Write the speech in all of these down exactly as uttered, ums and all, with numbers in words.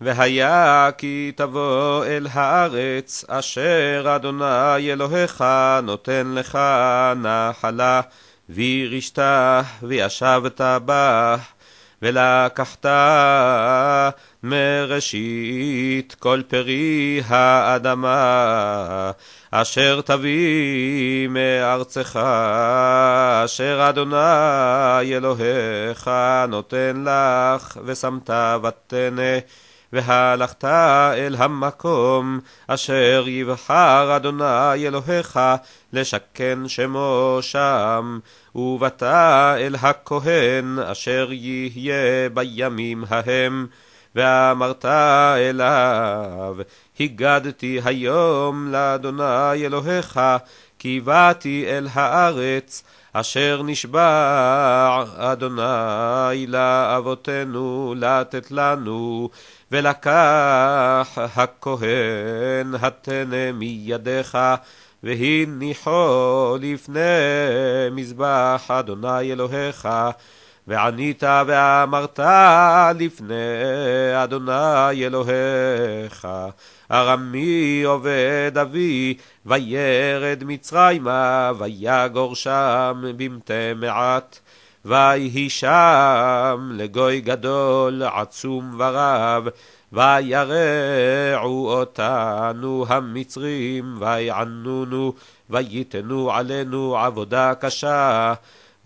והיה כי תבוא אל הארץ אשר אדוני אלוהיך נותן לך נחלה, וירשת וישבת בה, ולקחת מראשית כל פרי האדמה אשר תביא מארצך אשר אדוני אלוהיך נותן לך, ושמת ותנה, והלכת אל המקום אשר יבחר אדוני אלוהיך לשכן שמו שם, ובאת אל הכהן אשר יהיה בימים ההם, ואמרת אליו, הגדתי היום לאדוני אלוהיך, כי באתי אל הארץ אשר נשבע אדוני לאבותינו לתת לנו, ולקח הכהן התנה מידיך, והניחו לפני מזבח אדוני אלוהיך, וענית ואמרת לפני אדוני אלוהיך, ארמי עובד אבי, וירד מצרימה, ויגור שם במתי מעט, ויהי שם לגוי גדול עצום ורב, וירעו אותנו המצרים, ויענונו, ויתנו עלינו עבודה קשה,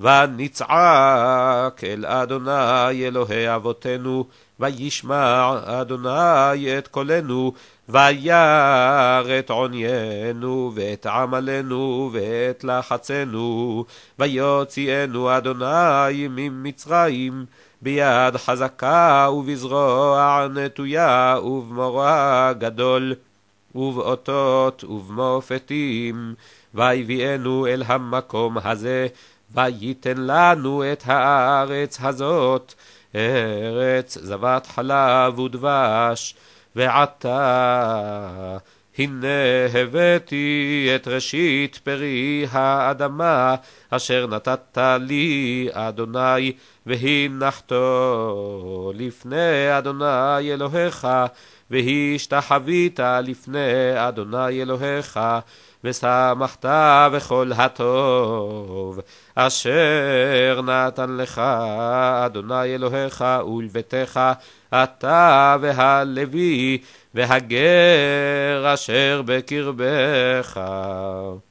ונצעק אל אדוני אלוהי אבותינו, וישמע אדוני את קולנו, וירא את עוניינו, ואת עמלנו, ואת לחצנו, ויוציאנו אדוני ממצרים, ביד חזקה ובזרוע נטויה, ובמורא גדול, ובאותות ובמופתים, ויביאנו אל המקום הזה, וייתן לנו את הארץ הזאת, ארץ זבת חלב ודבש. ועתה הנה הבאתי את ראשית פרי האדמה אשר נתת לי אדוני, והנחתו לפני אדוני אלוהיך, והשתחווית לפני אדוני אלוהיך, ושמחת בכל הטוב אשר נתן לך אדוני אלוהיך ולביתך, אתה והלוי והגר אשר בקרבך.